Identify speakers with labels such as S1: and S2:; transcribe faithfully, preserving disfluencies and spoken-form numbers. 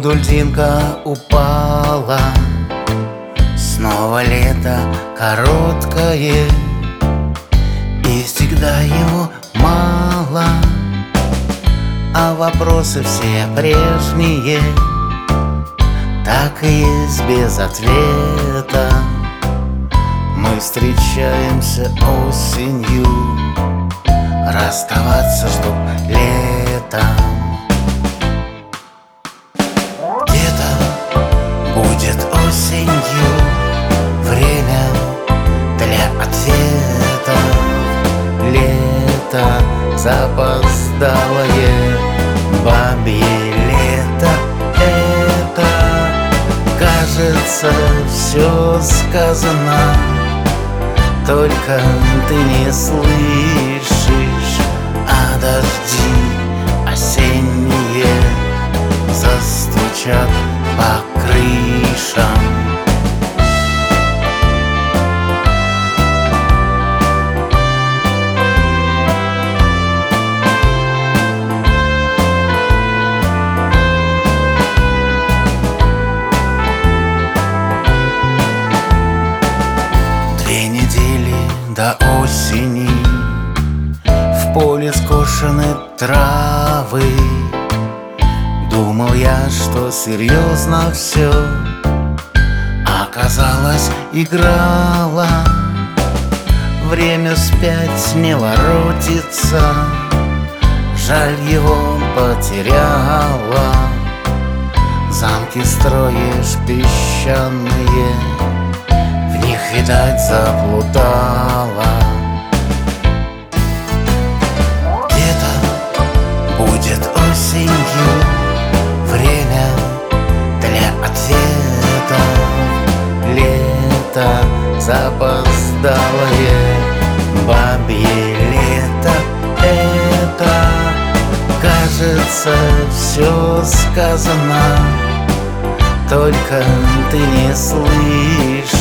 S1: воду льдинка упала. Снова лето короткое, и всегда его мало, а вопросы все прежние, так и есть без ответа. Мы встречаемся осенью, расставаться, чтоб летом. Где-то будет осенью время для ответов. Лето запоздалое, бабье лето это. Кажется, все сказано, только ты не слышишь, а дожди осенние застучат по крышам. Две недели до осени, в поле скошены травы. Думал я, что серьезно все, оказалось, играла. Время вспять не воротится, жаль, его потеряла. Замки строишь песчаные, в них, видать, заплутала. Где-то будет осенью время для ответов. Лето запоздалое, бабье лето это. Кажется, все сказано, только ты не слышишь,